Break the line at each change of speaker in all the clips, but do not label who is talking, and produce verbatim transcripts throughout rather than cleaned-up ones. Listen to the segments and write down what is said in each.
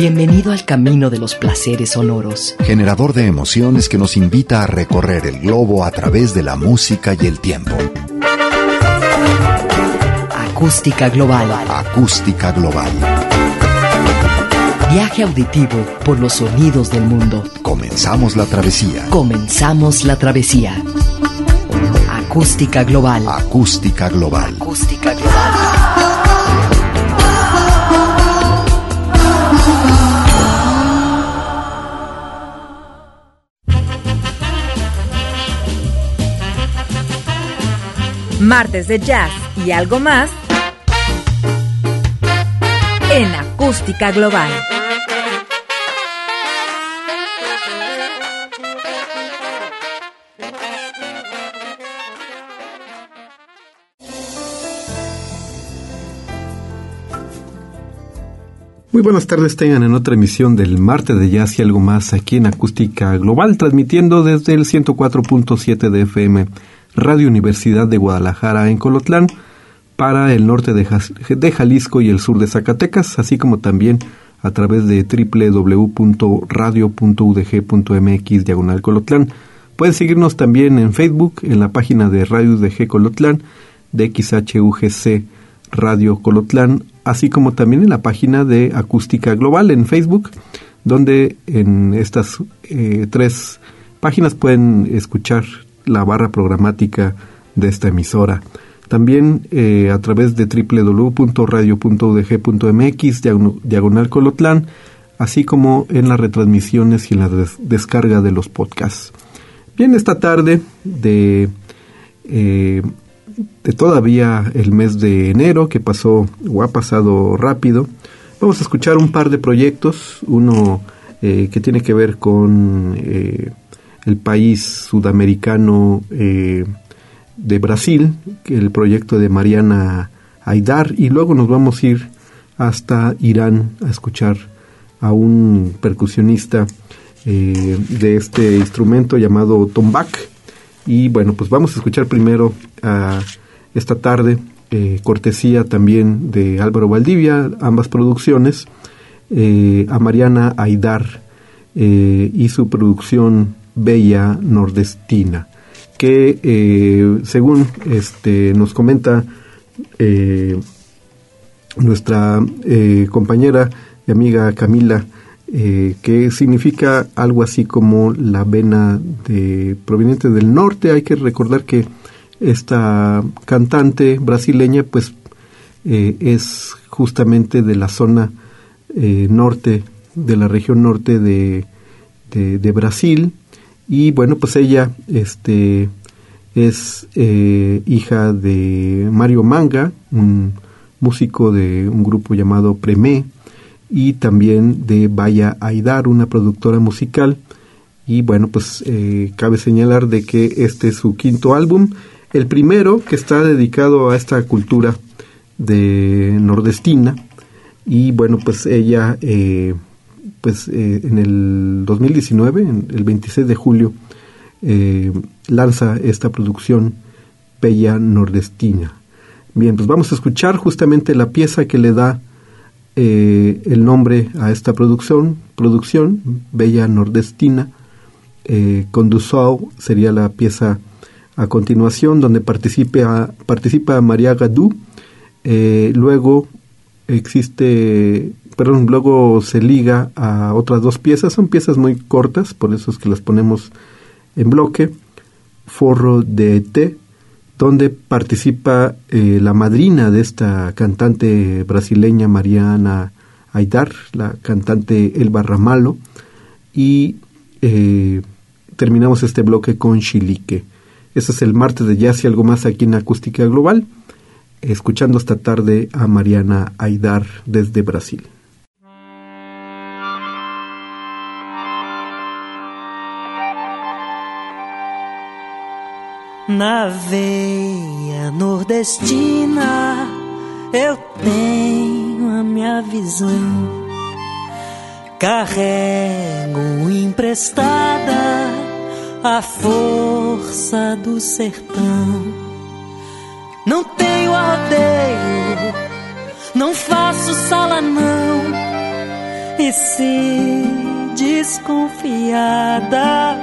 Bienvenido al camino de los placeres sonoros.
Generador de emociones que nos invita a recorrer el globo a través de la música y el tiempo.
Acústica Global.
Acústica Global.
Viaje auditivo por los sonidos del mundo.
Comenzamos la travesía.
Comenzamos la travesía. Acústica Global.
Acústica Global.
Acústica Global.
Martes de jazz y algo más en Acústica Global.
Muy buenas tardes, tengan en otra emisión del Martes de Jazz y algo más aquí en Acústica Global, transmitiendo desde el ciento cuatro punto siete de F M, Radio Universidad de Guadalajara en Colotlán, para el norte de, de Jalisco y el sur de Zacatecas, así como también a través de doble u doble u doble u punto radio punto u d g punto m x diagonal Colotlán. Pueden seguirnos también en Facebook, en la página de Radio U D G Colotlán, de X H U G C Radio Colotlán, así como también en la página de Acústica Global en Facebook, donde en estas eh, tres páginas pueden escuchar la barra programática de esta emisora. También eh, a través de doble u doble u doble u punto radio punto u d g punto m x diagonal Colotlán, así como en las retransmisiones y en la des- descarga de los podcasts. Bien, esta tarde de, eh, de todavía el mes de enero, que pasó o ha pasado rápido, vamos a escuchar un par de proyectos, uno eh, que tiene que ver con Eh, el país sudamericano eh, de Brasil, el proyecto de Mariana Haidar, y luego nos vamos a ir hasta Irán a escuchar a un percusionista eh, de este instrumento llamado tombak. Y bueno, pues vamos a escuchar primero a esta tarde, eh, cortesía también de Álvaro Valdivia, ambas producciones, eh, a Mariana Haidar eh, y su producción Bella Nordestina, que eh, según este nos comenta eh, nuestra eh, compañera y amiga Camila, eh, que significa algo así como la vena de proveniente del norte. Hay que recordar que esta cantante brasileña pues eh, es justamente de la zona eh, norte, de la región norte de, de, de Brasil. Y bueno, pues ella este, es eh, hija de Mario Manga, un músico de un grupo llamado Premé, y también de Bella Haidar, una productora musical. Y bueno, pues eh, cabe señalar de que este es su quinto álbum, el primero que está dedicado a esta cultura de nordestina. Y bueno, pues ella eh, pues eh, en el dos mil diecinueve, en el veintiséis de julio, eh, lanza esta producción Bella Nordestina. Bien, pues vamos a escuchar justamente la pieza que le da eh, el nombre a esta producción, producción Bella Nordestina. Eh, Condução sería la pieza a continuación, donde participe a, participa Maria Gadou. Eh, luego existe, perdón, luego se liga a otras dos piezas, son piezas muy cortas, por eso es que las ponemos en bloque. Forro de Té, donde participa eh, la madrina de esta cantante brasileña Mariana Haidar, la cantante Elba Ramalho, y eh, terminamos este bloque con Chilique. Este es el Martes de Jazz y algo más aquí en Acústica Global, escuchando esta tarde a Mariana Haidar desde Brasil.
Na veia nordestina eu tenho a minha visão, carrego emprestada a força do sertão. Não tenho arrodeio, não faço sala não, E se desconfiada,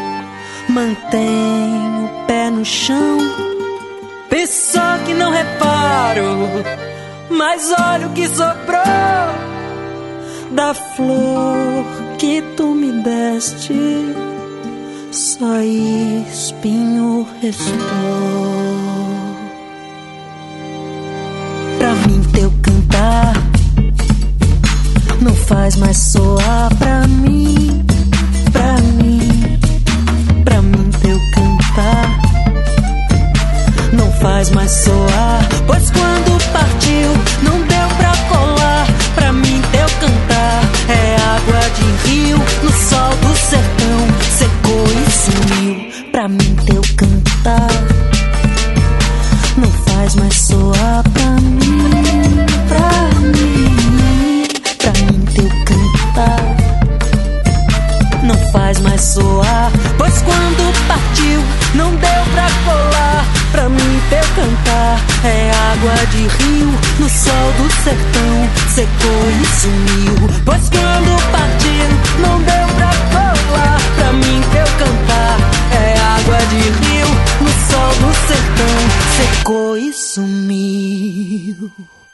mantenho o pé no chão. Penso que não reparo, mas olha o que sobrou da flor que tu me deste. Só espinho restou. Pra mim teu cantar não faz mais soar. Pra mim, pra mim, pra mim teu cantar não faz mais soar. Pois quando partiu não deu pra colar. Pra mim teu cantar é água de rio no sol do sertão, secou e sumiu. Pra mim teu cantar não faz mais soar. Pra mim, pra mim, pra mim teu cantar não faz mais soar. Pois quando partiu não deu pra colar. Pra mim teu cantar é água de rio no sol do sertão, secou e sumiu. Pois quando partiu não deu pra colar. Pra mim teu cantar é água de rio no sol do sertão, secou e sumiu.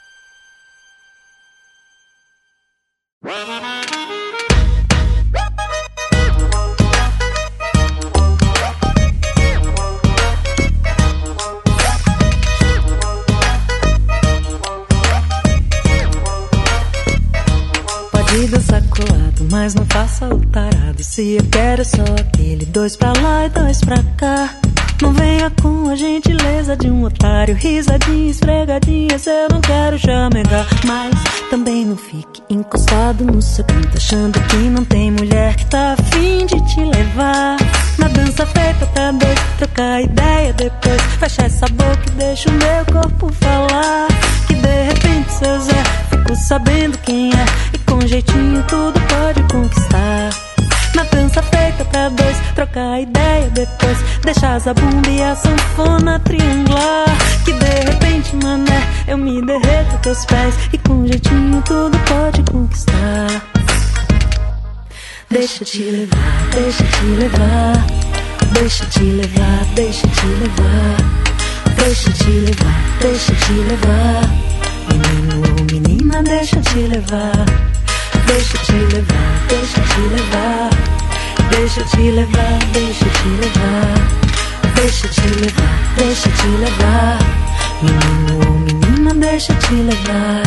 Pode dançar colado, mas não faça o tarado. Se eu quero só aquele dois pra lá e dois pra cá. Não venha com a gentileza de um otário, risadinha, esfregadinhas, eu não quero chamegar. Mas também não fique encostado no seu canto, achando que não tem mulher que tá a fim de te levar. Na dança feita pra dois, trocar ideia depois, fecha essa boca e deixa o meu corpo falar. Que de repente seu Zé ficou sabendo quem é, e com jeitinho tudo pode conquistar. Na dança feita pra dois, trocar ideia depois, deixar a bumba e a sanfona triangular. Que de repente, mané, eu me derreto a teus pés, e com jeitinho tudo pode conquistar. Deixa te levar, deixa te levar, deixa te levar, deixa te levar, deixa te levar, deixa te levar. Menino ou menina, deixa te levar. Deixa te levar, deixa te levar, deixa te levar, deixa te levar, deixa te levar, deixa te levar. Menino ou menina, deixa te levar.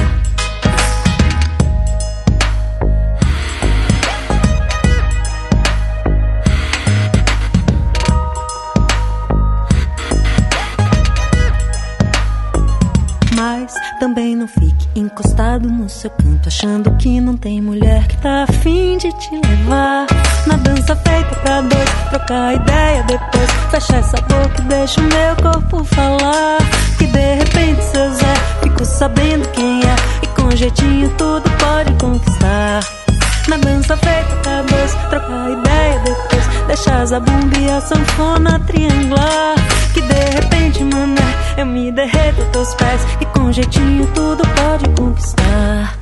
Mas também não fique encostado no seu canto, achando que não tem mulher que tá a fim de te levar. Na dança feita pra dois, trocar ideia depois, fecha essa boca e deixa o meu corpo falar. Que de repente seu Zé ficou sabendo quem é, e com jeitinho tudo pode conquistar. Na dança feita pra dois, trocar ideia depois, deixa a bumba e a sanfona triangular. Que de repente, mané, eu me derreto a teus pés, e com jeitinho tudo pode conquistar.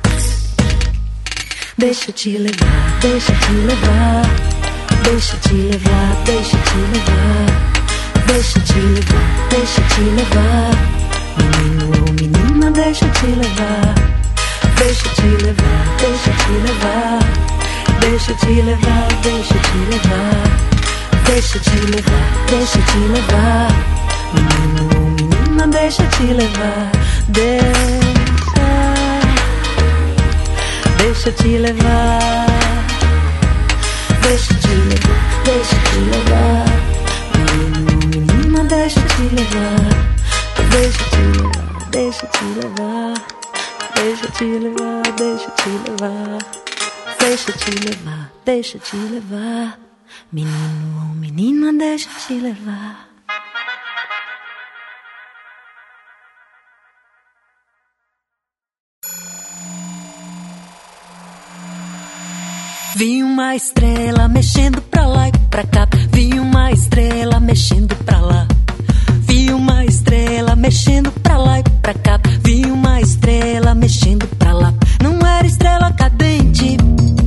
Deixa te levar, deixa te levar, deixa te levar, deixa te levar, deixa te levar, deixa te levar. Menino ou menina, deixa te levar. Deixa te levar, deixa te levar, deixa te levar, deixa te levar, deixa te levar, deixa te levar. Menino ou menina, deixa te levar. Deixa, deixa te levar, deixa te levar, deixa te levar. Menino ou menina, deixa te levar. Deixa te levar, deixa te levar. Deixa te levar, deixa te levar, deixa te levar, deixa te levar. Menino ou menina, deixa te levar. Vi uma estrela mexendo pra lá e pra cá. Vi uma estrela mexendo pra lá. Vi uma estrela mexendo pra lá e pra cá. Vi uma estrela mexendo pra lá. Não era estrela cadente,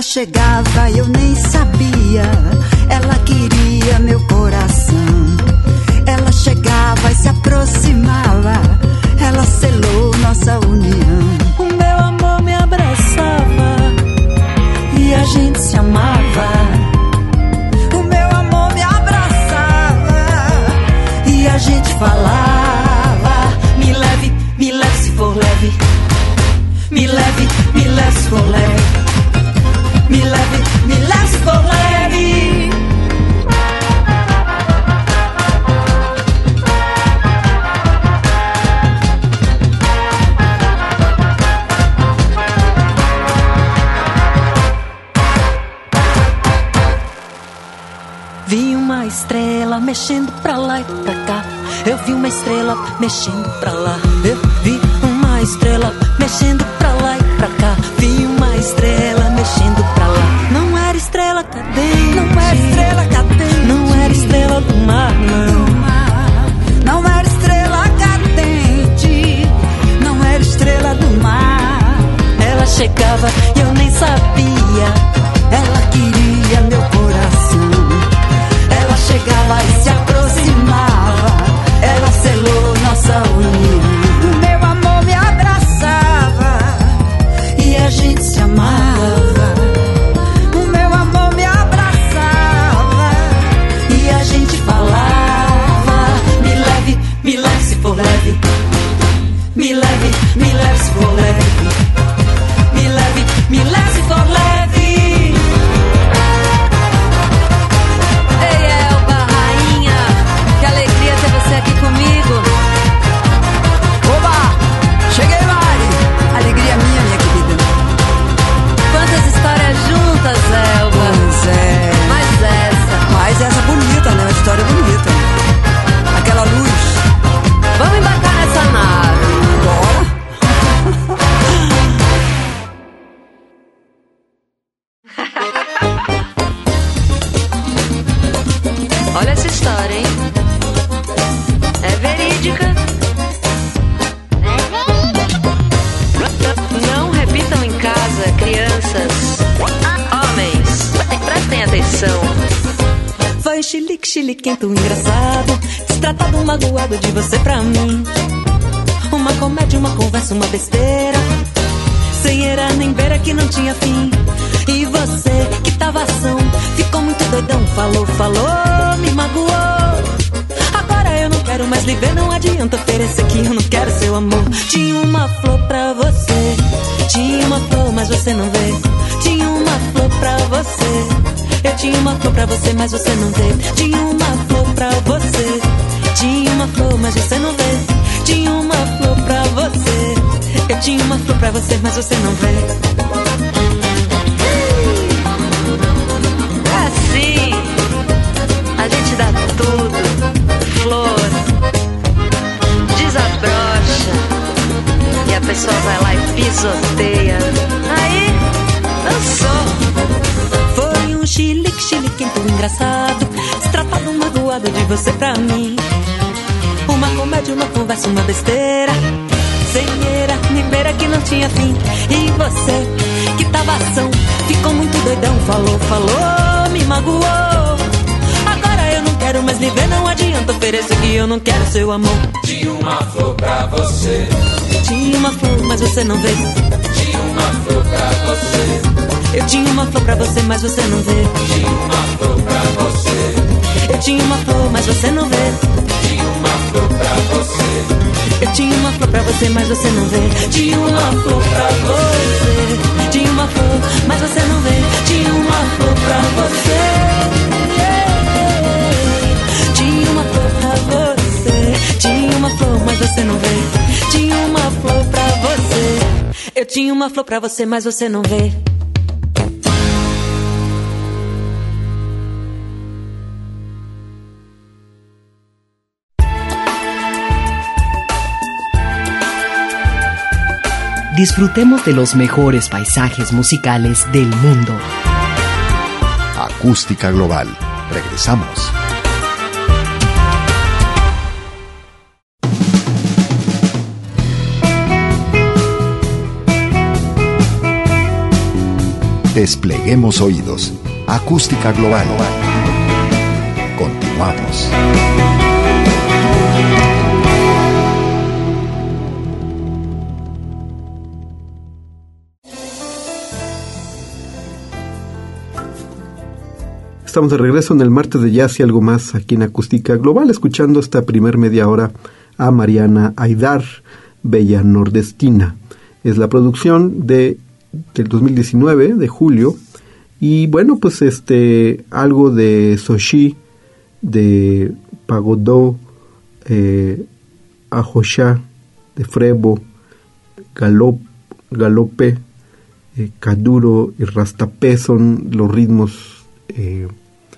chegava e eu nem sabia. Ela queria meu coração. Ela chegava e se aproximava. Ela selou nossa união.
O meu amor me abraçava e a gente se amava.
O meu amor me abraçava e a gente falava.
Me leve, me leve se for leve. Me leve, me leve se for leve. Me leve, me leve se for leve. Vi uma estrela mexendo pra lá e pra cá. Eu vi uma estrela mexendo pra lá. Eu vi uma estrela mexendo pra lá e pra cá. Vi uma estrela mexendo pra lá. Não era estrela cadente,
não era estrela cadente,
não era estrela do mar, não.
Não era estrela cadente, não era estrela do mar.
Ela chegava e eu nem sabia.
Ela queria meu coração. Ela chegava e se aproximava. Ela selou nossa união. Meu amor me abraçava e a gente se amava. O meu amor me abraçava e a gente falava.
Me leve, me leve se for leve. Me leve, me leve se for leve. Me leve, me leve se for leve.
Ei, Elba, rainha, que alegria ter você aqui comigo.
Oba! Cheguei, Mari! Alegria minha, minha querida.
Quantas histórias juntas, Elba.
Pois é.
Mas essa.
Mas essa bonita, né? Uma história bonita. Aquela luz.
Vamos embarcar nessa nave.
Bora!
Olha essa história, hein? É verídica. Não repitam em casa, crianças. Homens, prestem atenção.
Foi chilique, chiliquento, engraçado. Destratado, magoado de você pra mim. Uma comédia, uma conversa, uma besteira. Sem era nem beira que não tinha fim. E você, que tava ação, ficou muito doidão. Falou, falou, me magoou. Agora eu não quero mais lhe ver. Não adianta oferecer que eu não quero seu amor. Tinha uma flor pra você. Tinha uma flor, mas você não vê. Tinha uma flor pra você. Eu tinha uma flor pra você, mas você não vê. Tinha uma flor pra você. Tinha uma flor, mas você não vê. Tinha uma flor pra você. Eu tinha uma flor pra você, mas você não vê.
É assim. A gente dá tudo. Flor. Desabrocha. E a pessoa vai lá e pisoteia. Aí, dançou.
Foi um chilique, chiliquento engraçado. Destratado, magoado de você pra mim. Uma comédia, uma conversa, uma besteira. Sem era, nem beira que não tinha fim. E você, que tava ação, ficou muito doidão. Falou, falou, me magoou. Agora eu não quero mais lhe ver. Não adianta oferecer que eu não quero seu amor.
Tinha uma flor pra você.
Tinha uma flor, mas você não vê.
Tinha uma flor pra você.
Eu tinha uma flor pra você, mas você não vê.
Tinha uma flor pra você.
Eu tinha uma flor, mas você não vê.
Tinha uma flor pra você.
Eu tinha uma flor pra você, mas você não vê. Tinha uma flor pra você. Tinha uma flor, mas você não vê. Tinha uma flor pra você. Tinha uma flor pra você. Tinha uma flor, mas você não vê. Tinha uma flor pra você. Eu tinha uma flor pra você, mas você não vê.
Disfrutemos de los mejores paisajes musicales del mundo.
Acústica Global. Regresamos. Despleguemos oídos. Acústica Global. Continuamos.
Estamos de regreso en el martes de Jazz y algo más aquí en Acústica Global, escuchando esta primer media hora a Mariana Aidar, Bella Nordestina. Es la producción de del dos mil diecinueve, de julio, y bueno, pues este algo de Soshi, de Pagodó, eh, Ajoshá, de Frebo, Galop, Galope, eh, Kaduro y Rastapé son los ritmos eh,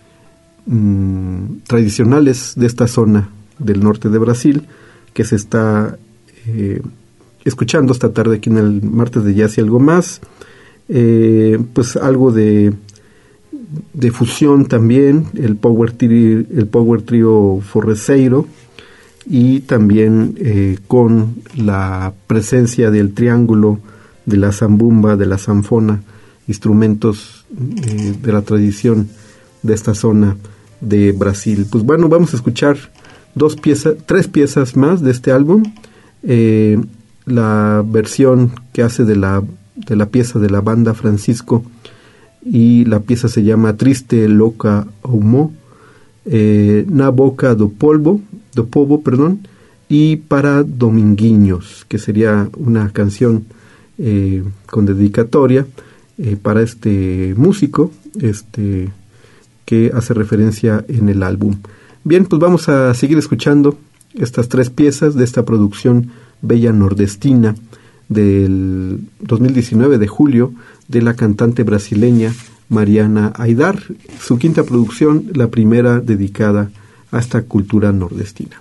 mm, tradicionales de esta zona del norte de Brasil, que se está eh, escuchando esta tarde aquí en el martes de Jazz y algo más. Eh, pues algo de de fusión también, el Power Trio, el Power Trio Forreseiro, y también eh, con la presencia del triángulo, de la zambumba, de la zanfona, instrumentos eh, de la tradición de esta zona de Brasil. Pues bueno, vamos a escuchar dos piezas, tres piezas más de este álbum. Eh, la versión que hace de la de la pieza de la banda Francisco, y la pieza se llama Triste Loca Humó, eh, Na Boca do Polvo, do Povo, perdón, y Para Dominguinhos, que sería una canción eh, con dedicatoria eh, para este músico este que hace referencia en el álbum. Bien, pues vamos a seguir escuchando estas tres piezas de esta producción Bella Nordestina del dos mil diecinueve, de julio, de la cantante brasileña Mariana Aidar, su quinta producción, la primera dedicada a esta cultura nordestina.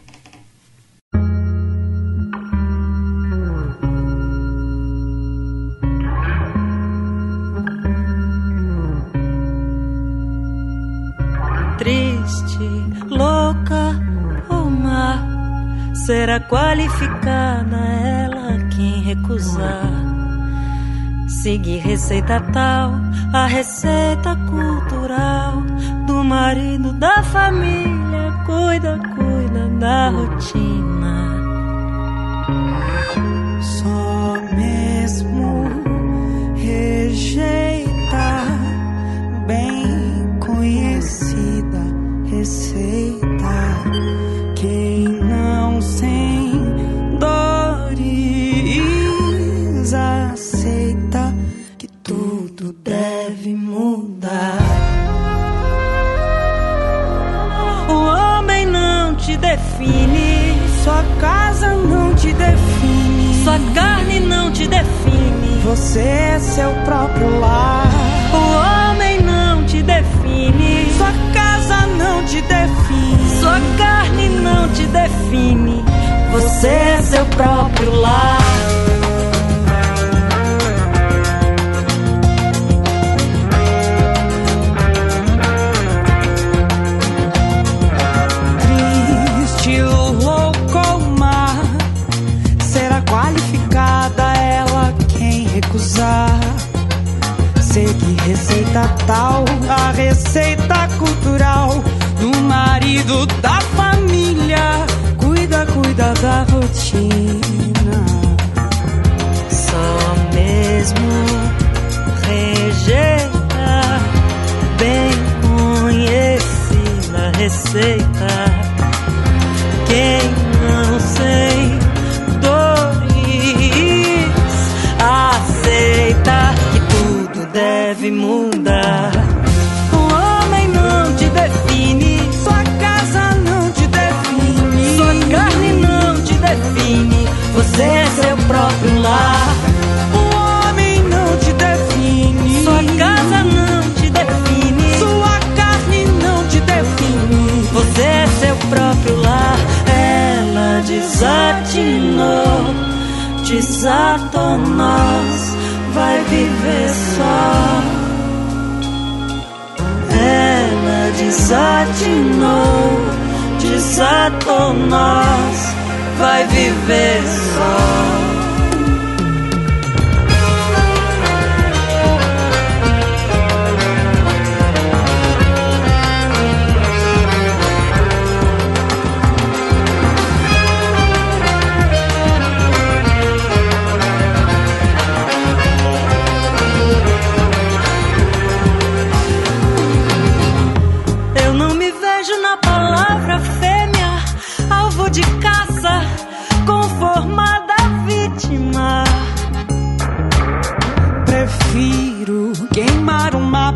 Triste, louca ou má, será qualificada ela quem recusar seguir receita tal, a receita cultural do marido da família, cuida, cuida da rotina.
Só mesmo rejeita bem conhecida receita, quem não sem dores aceita que tudo deve mudar.
O homem não te define, sua casa não te define, sua carne não te define,
você é seu próprio lar.
O homem não te define,
sua casa não te define,
sua carne não te define,
você é seu próprio lar.
Triste, louco ou má, será qualificada ela quem recusar seguir receita tal, a receita cultural do marido da família, cuida, cuida da rotina. Só mesmo rejeita bem conhecida receita, quem não sem dores aceita que tudo deve mudar. O homem não te define, sua casa não te define, sua carne não te define, você é seu próprio lar.
O homem não te define,
sua casa não te define,
sua carne não te define,
você é seu próprio lar. Ela desatinou, desatou, vai viver só. Ela desatinou, desatou nós, vai viver só.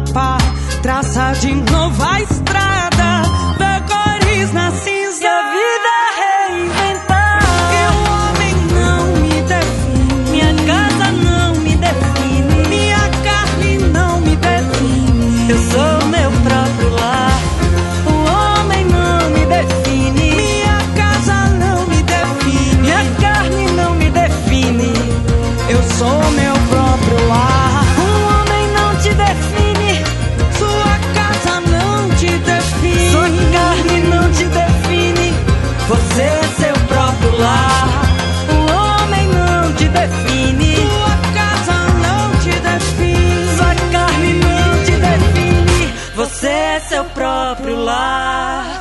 mapa, traça de novo a estrada, dá cores na cinza.
E a vida reinventar.
E o homem não me define,
minha casa não me define,
minha carne não me define.
Eu sou meu próprio lar.
O homem não me define, minha casa não me define,
minha carne não me define.
Eu sou meu próprio lar.
Um homem não te define,
sua casa não te define,
sua carne não te define.
você é seu próprio lar.
O homem não te define,
sua casa não te define,
sua carne não te define. Você é seu próprio lar.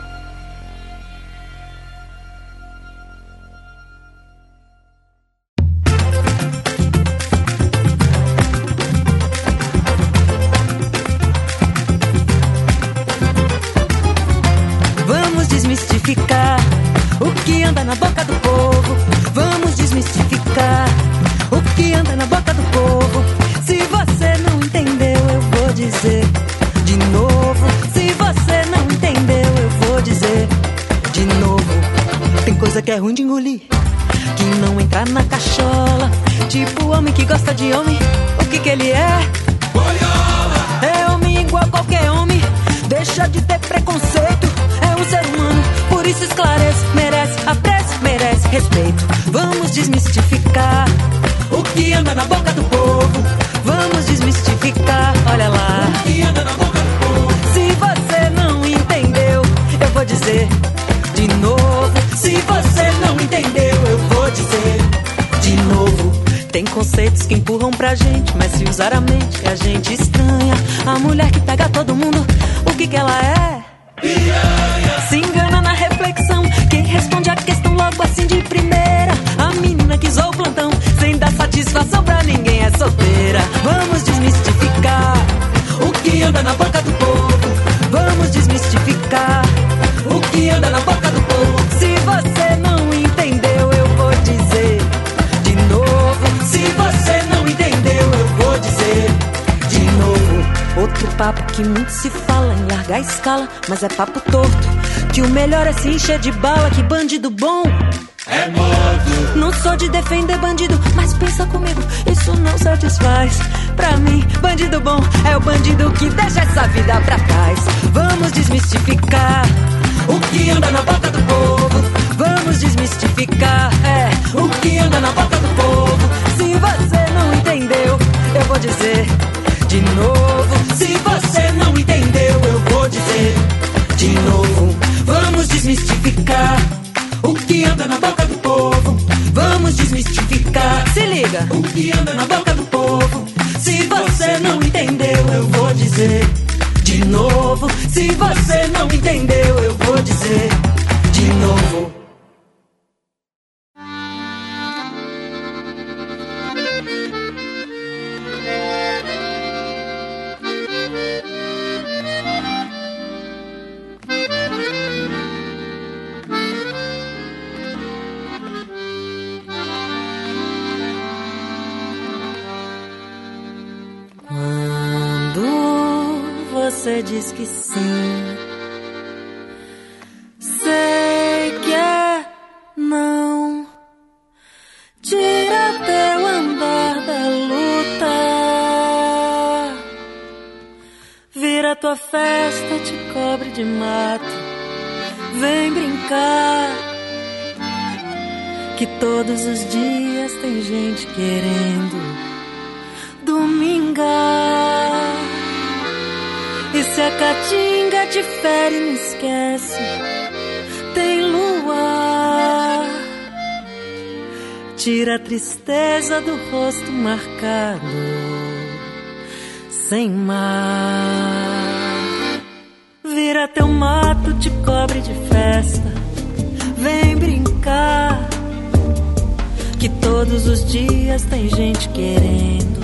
Vamos desmistificar o que anda na boca do povo. Vamos desmistificar o que anda na boca do povo. Se você não entendeu, eu vou dizer de novo. Se você não entendeu, eu vou dizer de novo. Tem coisa que é ruim de engolir, que não entra na cachola. Tipo o homem que gosta de homem. O que que ele é?
Boiola!
É homem igual qualquer homem. Deixa de ter preconceito. É um ser humano, por isso esclarece. Merece apreço, merece respeito. Vamos desmistificar o que anda na boca do povo. Vamos desmistificar, olha lá,
O que anda na boca do povo?
se você não entendeu, eu vou dizer de novo. Se você não entendeu, eu vou dizer de novo. Tem conceitos que empurram pra gente, mas se usar a mente, a gente estranha. A mulher que pega todo mundo, o que que ela é?
Piranha!
Se engana na reflexão, quem responde a questão logo assim de primeira. A menina que usou o plantão, sem dar satisfação pra ninguém, é solteira. Vamos desmistificar o que anda na boca do povo. Vamos desmistificar o que anda na boca do povo. Se você não entendeu, eu vou dizer de novo. Se você não entendeu, eu vou dizer de novo. Outro papo que muito se fala em largar escala, mas é papo torto, que o melhor é se encher de bala, que bandido bom
É modo!
não sou de defender bandido, mas pensa comigo, isso não satisfaz. Pra mim, bandido bom é o bandido que deixa essa vida pra trás. Vamos desmistificar o que anda na boca do povo. Vamos desmistificar, é, o que anda na boca do povo. Se você não entendeu, eu vou dizer de novo. Se você não entendeu, eu vou dizer de novo. Vamos desmistificar o que anda na boca do povo. Vamos desmistificar, se liga, o que anda na boca do povo. Se você não entendeu, eu vou dizer de novo. Se você não entendeu, eu vou dizer de novo. Você diz que sim, sei que é não. Tira teu andar da luta, vira tua festa, te cobre de mato. Vem brincar, que todos os dias tem gente querendo domingar. E se a caatinga te fere, não esquece, tem luar. Tira a tristeza do rosto marcado, sem mar. Vira teu mato, te cobre de festa. Vem brincar, que todos os dias tem gente querendo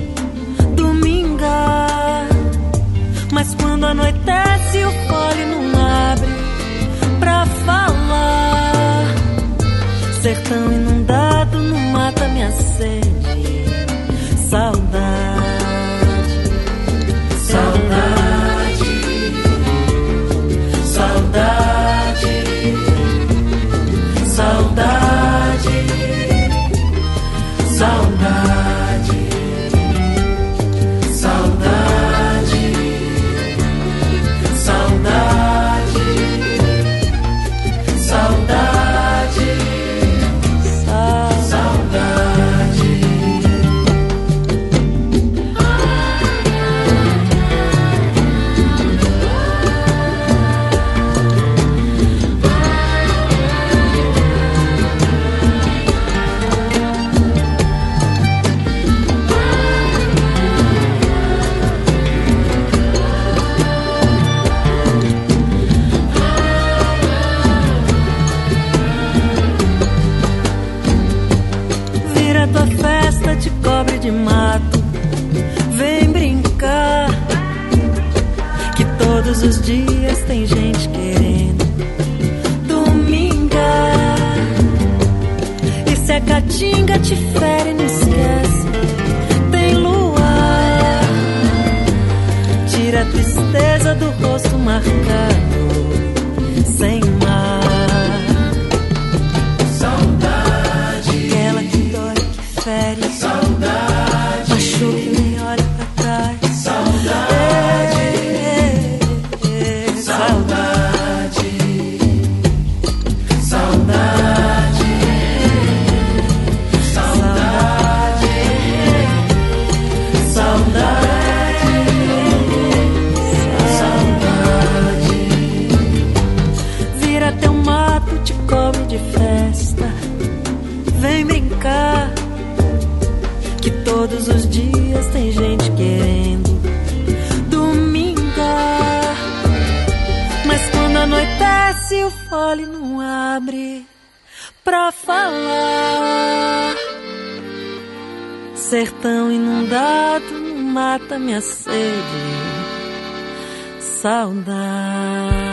domingar. Mas quando anoitece o fole não abre pra falar. Sertão inundado não mata minha sede, saudade.
floresta te cobre de mato. Vem brincar, que todos os dias tem gente querendo domingar. E se a caatinga te fere, não esquece, tem luar. Tira a tristeza do rosto marcado sem mar. Saudade, aquela que dói, que fere, saudade, machuca e nem olha pra trás. Saudade, é, é, é, saudade, saudade, saudade, saudade, saudade. Vira teu mato, te cobre de festa. Vem brincar, que todos os dias tem gente querendo domingar. Mas quando anoitece o fole não abre pra falar. Sertão inundado não mata minha sede, saudade.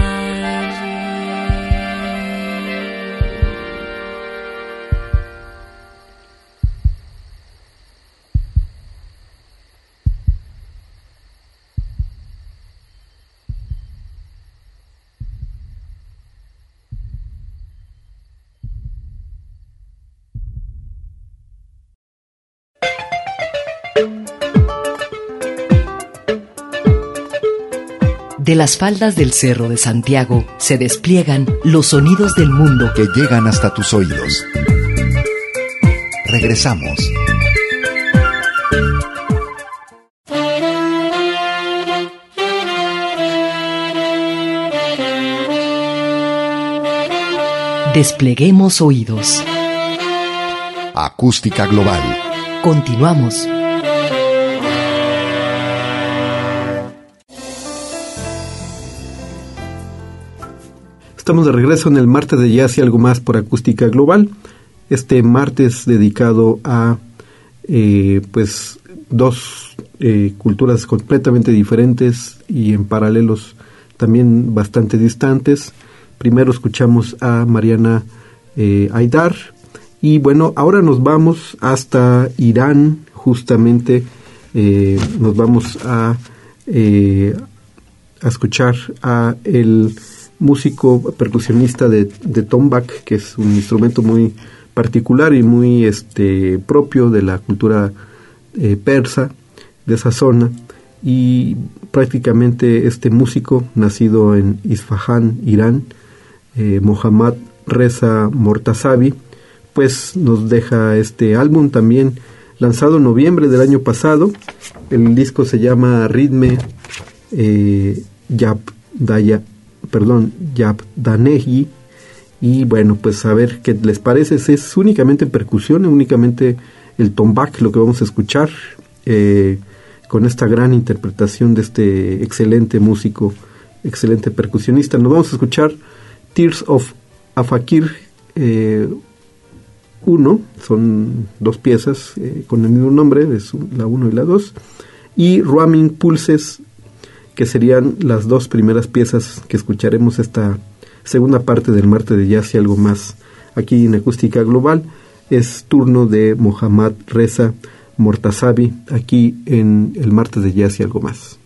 De las faldas del Cerro de Santiago se despliegan los sonidos del mundo
que llegan hasta tus oídos. Regresamos.
Despleguemos oídos.
Acústica Global.
Continuamos.
Estamos de regreso en el martes de Jazz y algo más por Acústica Global. Este martes dedicado a eh, pues dos eh, culturas completamente diferentes y en paralelos también bastante distantes. Primero escuchamos a Mariana eh, Haidar y bueno, ahora nos vamos hasta Irán, justamente eh, nos vamos a, eh, a escuchar a el músico percusionista de, de tombak, que es un instrumento muy particular y muy este propio de la cultura eh, persa de esa zona, y prácticamente este músico nacido en Isfahán, Irán, eh, Mohammad Reza Mortazavi, pues nos deja este álbum también lanzado en noviembre del año pasado. El disco se llama Ritme eh, Yabdaya perdón, Yabdaneji, y bueno, pues a ver qué les parece. Es únicamente percusión, únicamente el tombak lo que vamos a escuchar, eh, con esta gran interpretación de este excelente músico, excelente percusionista. Nos vamos a escuchar Tears of a Fakir eh, uno, son dos piezas eh, con el mismo nombre, es la uno y la dos, y Roaming Pulses, que serían las dos primeras piezas que escucharemos esta segunda parte del martes de Jazz y algo más aquí en Acústica Global. Es turno de Mohammad Reza Mortazavi aquí en el martes de Jazz y algo más.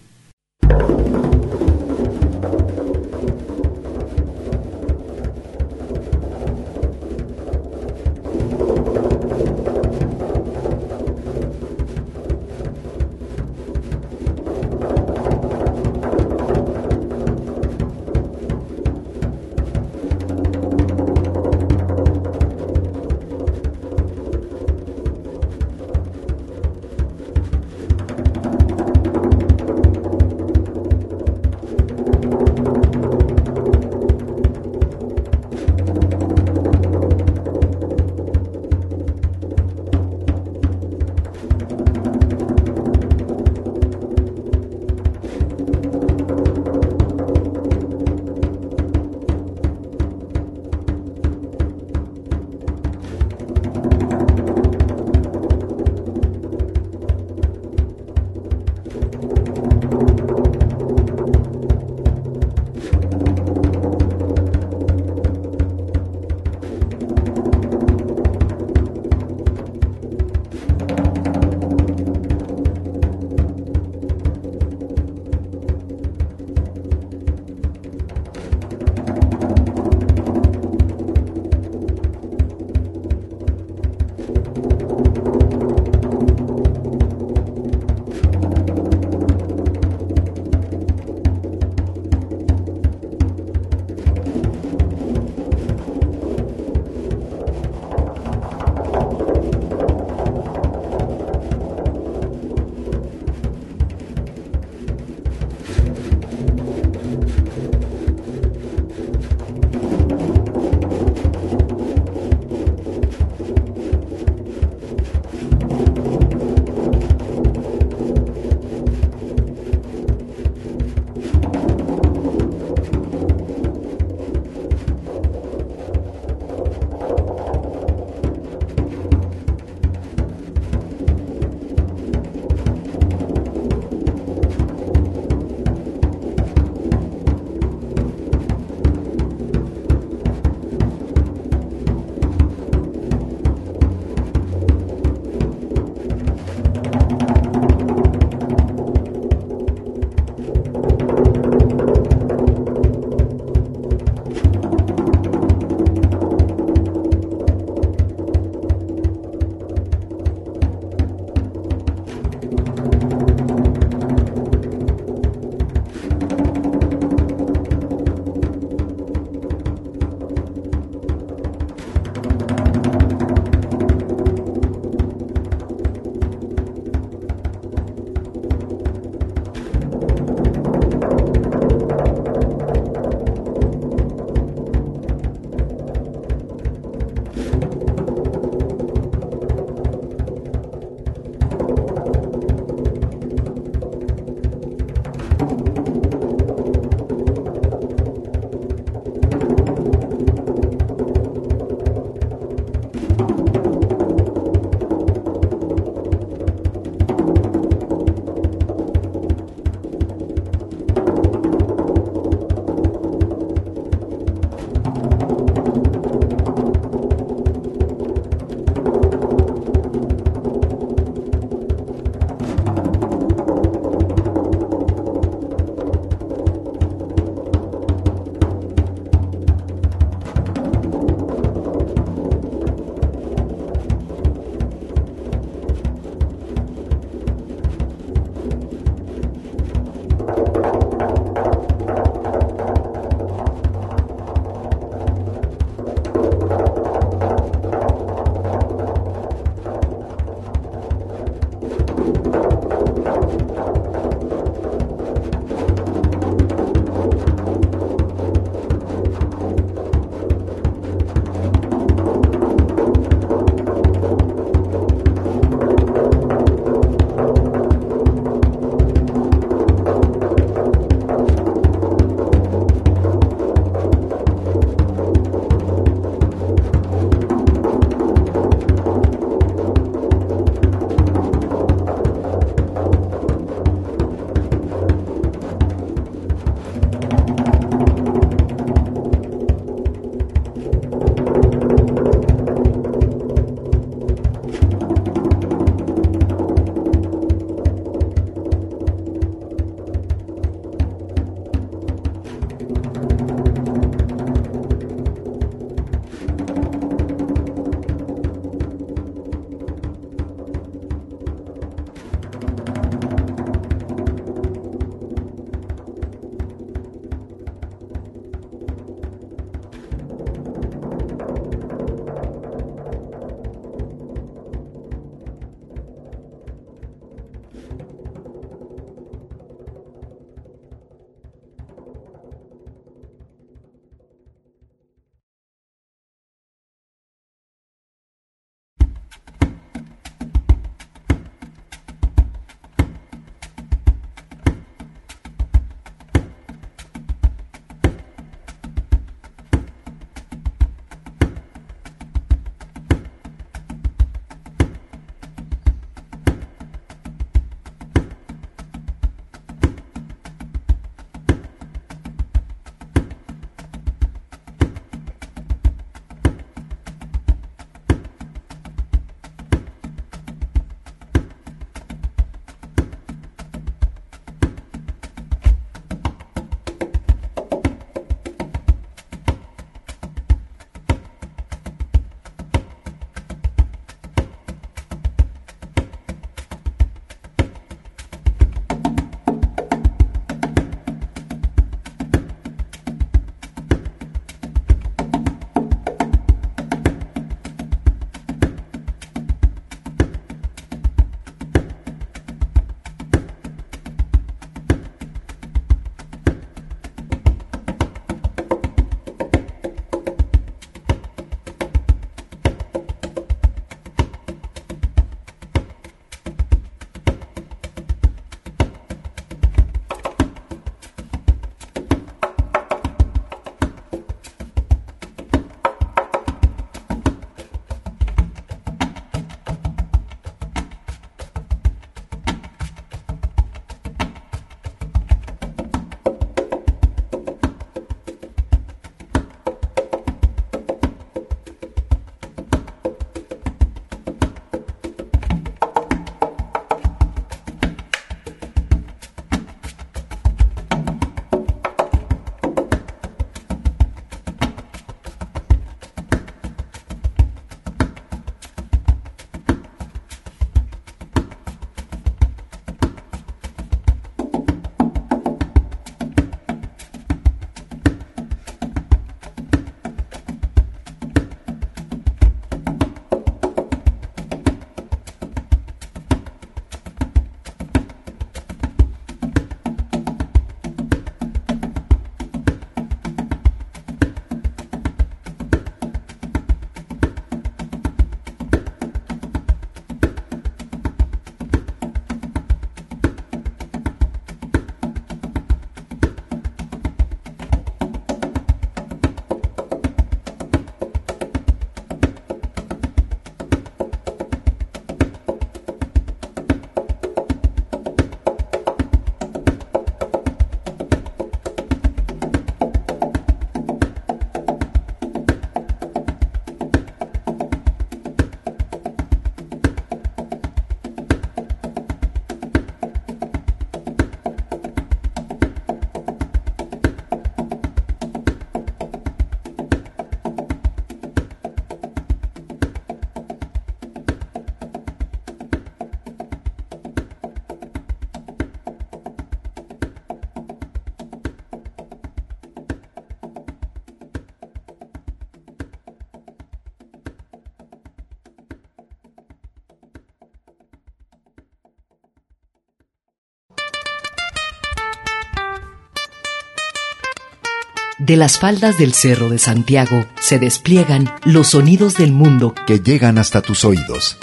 De las faldas del Cerro de Santiago se despliegan los sonidos del mundo
que llegan hasta tus oídos.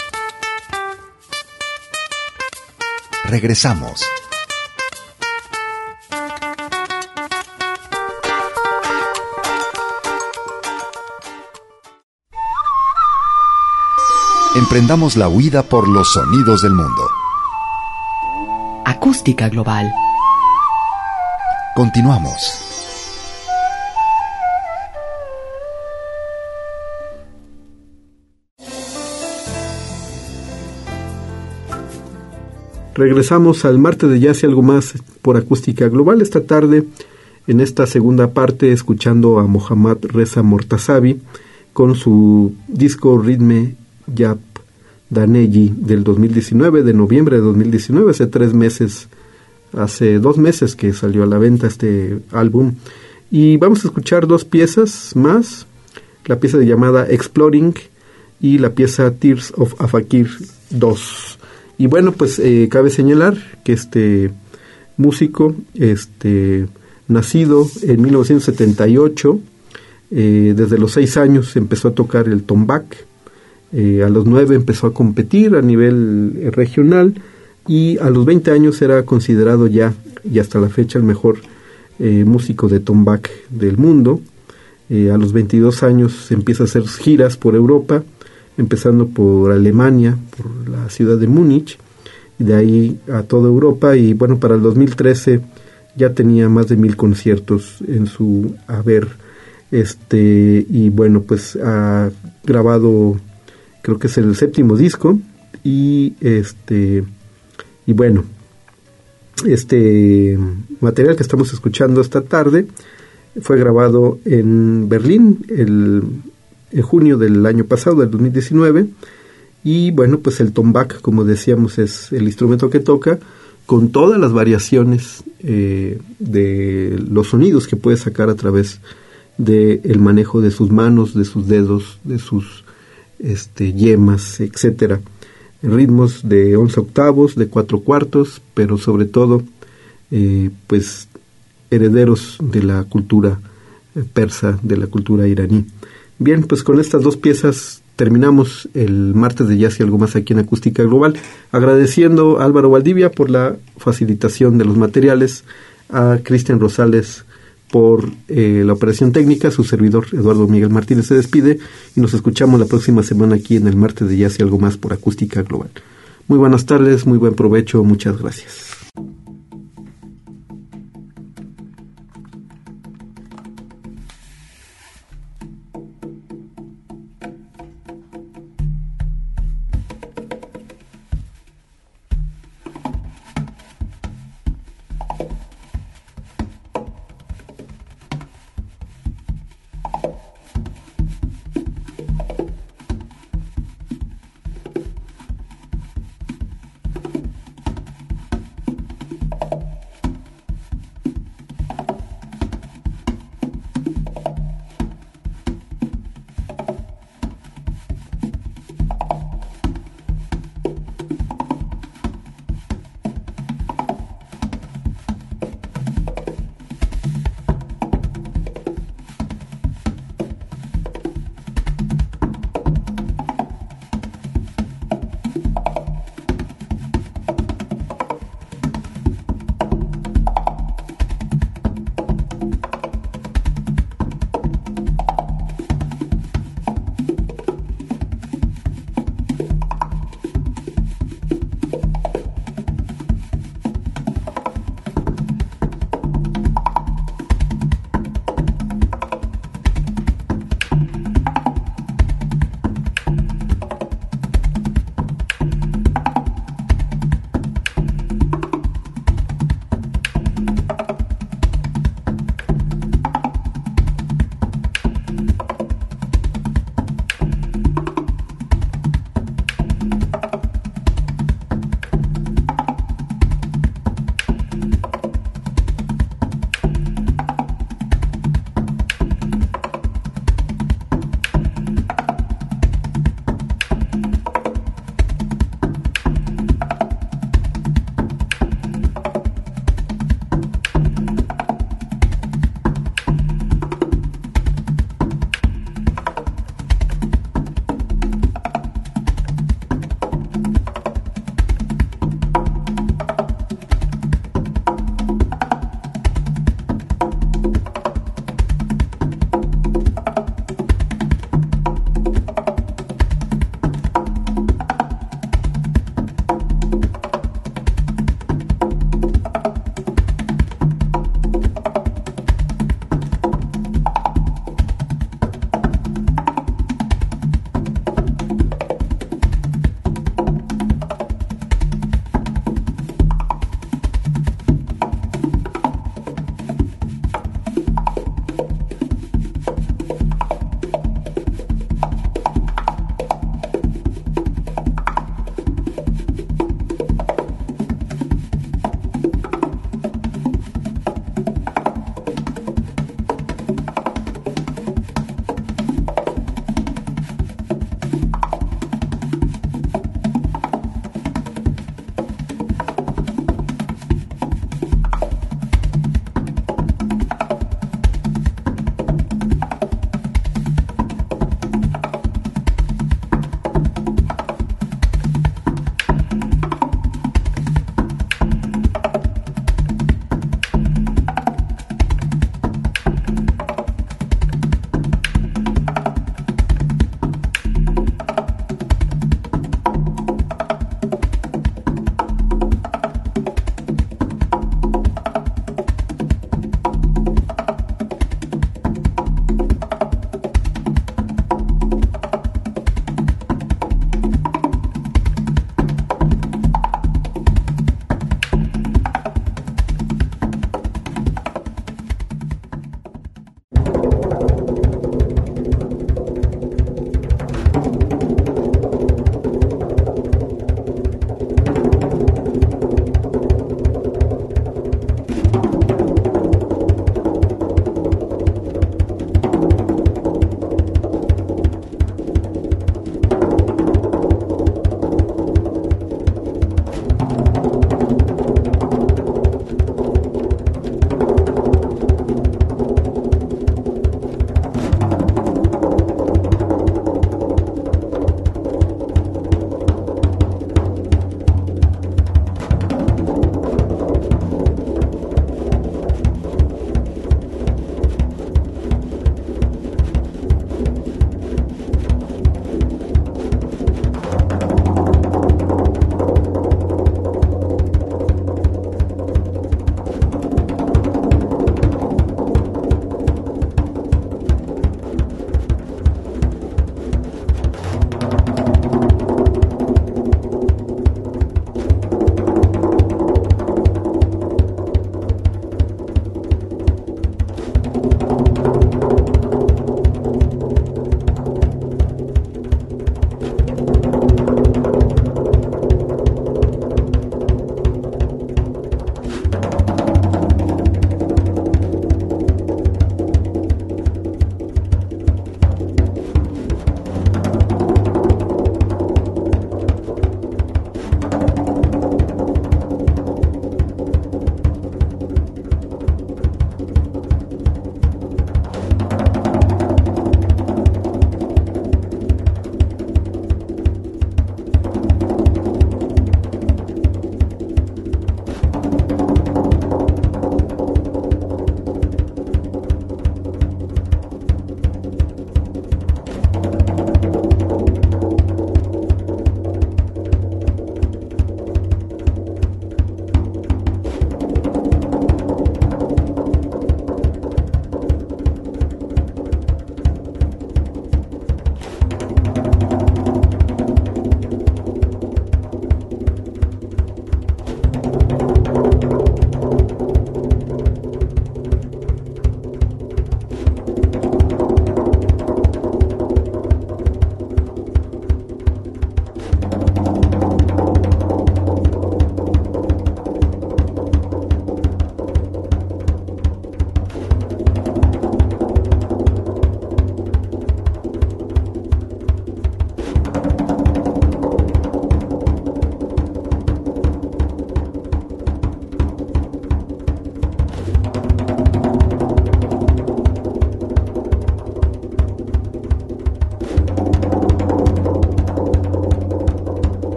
Regresamos. Emprendamos la huida por los sonidos del mundo.
Acústica Global.
Continuamos.
Regresamos al martes de Jazz y algo más por Acústica Global. Esta tarde, en esta segunda parte, escuchando a Mohammad Reza Mortazavi con su disco Ritme Yap Daneji del dos mil diecinueve, de noviembre de dos mil diecinueve, hace tres meses, hace dos meses que salió a la venta este álbum. Y vamos a escuchar dos piezas más, la pieza llamada Exploring y la pieza Tears of a Fakir dos. Y bueno, pues eh, cabe señalar que este músico, este nacido en mil novecientos setenta y ocho, eh, desde los seis años empezó a tocar el tombak, eh, a los nueve empezó a competir a nivel eh, regional y a los veinte años era considerado ya, y hasta la fecha, el mejor eh, músico de tombak del mundo. Eh, a los veintidós años empieza a hacer giras por Europa, empezando por Alemania, por la ciudad de Múnich, y de ahí a toda Europa. Y bueno, para el dos mil trece ya tenía más de mil conciertos en su haber, este y bueno, pues ha grabado, creo que es el séptimo disco, y este y bueno, este material que estamos escuchando esta tarde fue grabado en Berlín el en junio del año pasado, del dos mil diecinueve, y bueno, pues el tombak, como decíamos, es el instrumento que toca, con todas las variaciones eh, de los sonidos que puede sacar a través del manejo de sus manos, de sus dedos, de sus este, yemas, etcétera. Ritmos de once octavos, de cuatro cuartos, pero sobre todo, eh, pues, herederos de la cultura persa, de la cultura iraní. Bien, pues con estas dos piezas terminamos el martes de Jazz y algo más aquí en Acústica Global, agradeciendo a Álvaro Valdivia por la facilitación de los materiales, a Cristian Rosales por eh, la operación técnica, su servidor Eduardo Miguel Martínez se despide y nos escuchamos la próxima semana aquí en el martes de Jazz y algo más por Acústica Global. Muy buenas tardes, muy buen provecho, muchas gracias.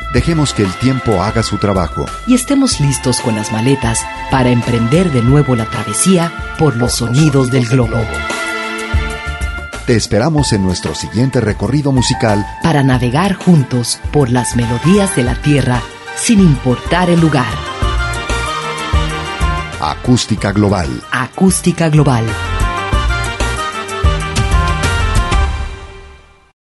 Dejemos que el tiempo haga su trabajo.
Y estemos listos con las maletas para emprender de nuevo la travesía por los sonidos del globo.
Te esperamos en nuestro siguiente recorrido musical
Para navegar juntos por las melodías de la tierra sin importar el lugar.
Acústica Global.
Acústica Global.